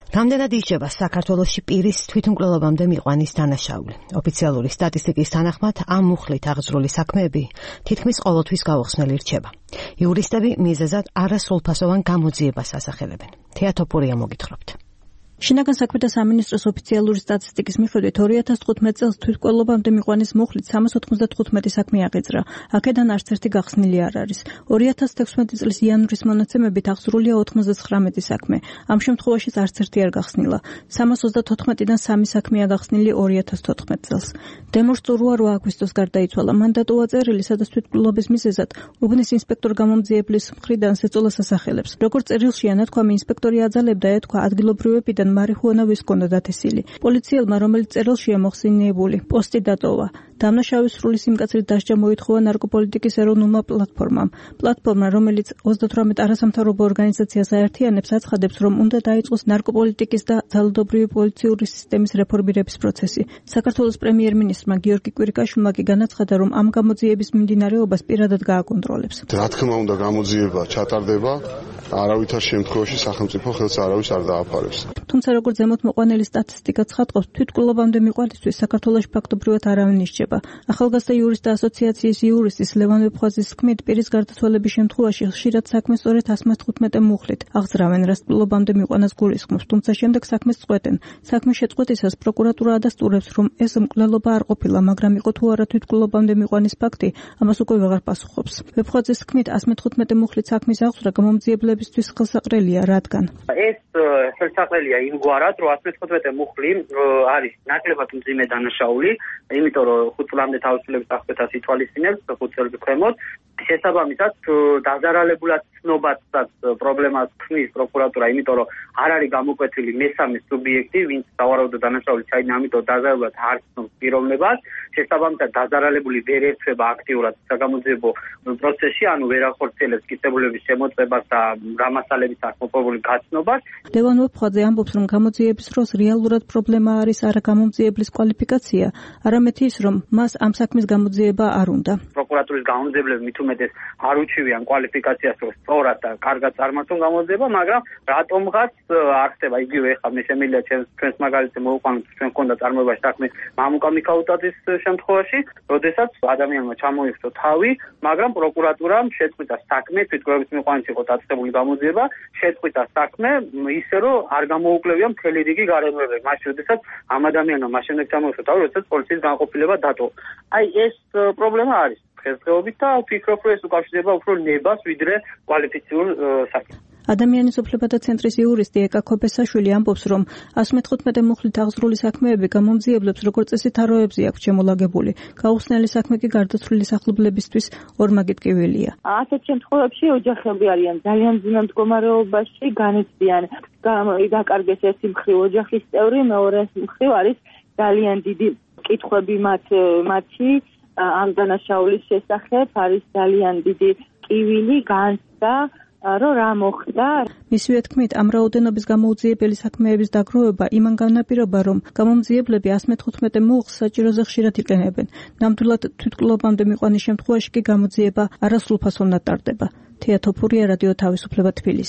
რამდენად ისჯება საქართველოში პირის თვითმკვლელობამდე მიყვანის დანაშაული. ოფიციალური სტატისტიკის თანახმად ამ მუხლით აღძრული საქმეები თითქმის ყოველთვის გაუხსნელი რჩება. იურისტები მიზეზად არასრულფასოვან გამოძიებას ასახელებენ. თეატოფურია მოგითხრობთ. შინაგან საქმეთა სამინისტროს ოფიციალური სტატისტიკის მიხედვით 2015 წელს თვითმკვლელობამდე მიყვანის მუხლით 395 საქმე აღიძრა. აქედან არც ერთი გახსნილი არ არის. 2016 წლის იანვრის მონაცემებით აღძრულია 99 საქმე. ამ შემთხვევაშიც არც ერთი არ გახსნილა. 334-დან 3 საქმეა გახსნილი 2014 წელს. დემორ სტურუა 8 აგვისტოს გარდაიცვალა. მან დატოვა წერილი, სადაც თვითმკვლელობის მიზეზად უბნის ინსპექტორ გამომძიებლის მხრიდან სეწოლას ასახელებს. როგორც წერილშია ნათქვამი, ინსპექტორი აძალებდა ეთქვა ადგილობრივებიდან მარიხუანა ვისკონდა დათესილი. პოლიციელმა, რომელიც წერილშია მოხსენიებული, პოსტი დატოვა. დამნაშავის სრული სიმკაცრით დასჯა მოითხოვა ნარკოპოლიტიკის ეროვნულმა პლატფორმამ. პლატფორმა, რომელიც 38 არასამთავრობო ორგანიზაციას აერთიანებს, აცხადებს, რომ უნდა დაიწყოს ნარკოპოლიტიკის და ძალადობრივი პოლიციური სისტემის რეფორმირების პროცესი. საქართველოს პრემიერ-მინისტრმა გიორგი კვირიკაშვილმა კი განაცხადა, რომ ამ გამოძიების მიმდინარეობას პირადად გააკონტროლებს. რა თქმა უნდა, გამოძიება ჩატარდება, არავითარ შემთხვევაში სახელმწიფო ხელს არავის არ დააფარებს. თუმცა როგორც ზემოთ მოყვანილი სტატისტიკა ცხადყოფს, თვითმკვლელობამდე მიყვანისთვის საქართველოში ფაქტობრივად არავინ ისჯება. ახალგაზრდა იურისტთა ასოციაციის იურისტის ლევან ვეფხვაძის თქმით, პირის გარდაცვალების შემთხვევაში ხშირად საქმეს სწორედ 115 მუხლით აღძრავენ, რაც მკვლელობამდე მიყვანას გულისხმობს, თუმცა შემდეგ საქმეს წყვეტენ. საქმის შეწყვეტისას პროკურატურა ადასტურებს, რომ ეს მკვლელობა არ ყოფილა, მაგრამ იყო თუ არა თვითმკვლელობამდე მიყვანის ფაქტი, ამას უკვე ვეღარ პასუხობს. ვეფხვაძის თქმით, 115 მუხლით საქმის აღძვრა გამომძიებლებისთვის ხელსაყრელია, რადგან ეს ხელსაყრელია იმგვარად, რომ 115 მუხლი არის ნაკლებად მძიმე დანაშაული, იმიტომ რომ 5 წლამდე თავისუფლების აღკვეთას ითვალისწინებს 5 წელს ქვემოთ. შესაბამისად, დაზარალებულად ცნობადსაც პრობლემას ქმნის პროკურატურა, იმიტომ რომ არ არის გამოკვეთილი მესამე სუბიექტი, ვინც სავარაუდო დანაშაული ჩაიდგა, ამიტომ დაზარალებლად არ ცნობს პიროვნებას. შესაბამისად, დაზარალებული ვერ ერთვება აქტიურად საგამოძიებო პროცესში, ანუ ვერ ახორციელებს კისებულების შემოწმებას და გამასალების აღმოფხვრული გაცნობას. ლევან ვეფხვაძე ამბობს, რომ გამოძიების დროს რეალურად პრობლემა არის არა გამომძიებლის კვალიფიკაცია, არამედ ის, რომ მას ამ საქმის გამოძიება არ უნდა. პროკურატურის გამომძიებლები მით უმეტეს არ უჩივიან კვალიფიკაციას, რომ სწორად და კარგად წარმართონ გამოძიება, მაგრამ რატომღაც არ ხდება იგივე. ეხლა მე შემიძლია ჩვენს მაგალითზე მოვუყვანოთ, ჩვენ გქონდა წარმოებაში საქმე მამუკა მიქაუტაძის შემთხვევაში, როდესაც ადამიანმა ჩამოიხსო თავი, მაგრამ პროკურატურამ შეწყვიტა საქმე, თვითმკვლელობის მიყვანით იყო დაწყებული გამოძიება, შეწყვიტა საქმე ისე, რომ არ გამოუკლებია მთელი რიგი გარემოებები. მაშინ, როდესაც ამ ადამიანმა მას შემდეგ ჩამოიხსო თავი, როდესაც პოლიციის განყოფილება დატოვა. აი ეს პრობლემა არის დღესდღეობით და ვფიქრობ, რომ ეს უკავშირდება უფრო ნებას, ვიდრე კვალიფიციურ საქმეს. ადამიანის უფლებათა ცენტრის იურისტი ეკა ქობესაშვილი ამბობს, რომ 115 მუხლით აღძრული საქმეები გამომძიებლებს როგორც წესი თაროებზე აქვს შემოლაგებული. გაუხსნელი საქმე კი გარდაცვლილი სახლობლებისთვის ორმაგით კივილია. ასეთ შემთხვევებში ოჯახები არიან ძალიან მძიმე მდგომარეობაში, განიცდიან დაკარგეს ერთი მხრივ ოჯახის წევრი, მეორე მხრივ არის ძალიან დიდი კითხვები მათი ამ დანაშაულის შესახებ, არის ძალიან დიდი კივილი, განცდა, რომ რა მოხდა. მისივე თქმით, ამ რაოდენობის გამოუძიებელი საქმეების დაგროვება იმან განაპირობა, რომ გამომძიებლები 115 მუხლს საჭიროზე ხშირად იყენებენ. ნამდვილად თვითმკვლელობამდე მიყვანის შემთხვევაში კი გამოძიება არასრულფასოვნად ტარდება. თეატოფურია, რადიო თავისუფლება, თბილისი.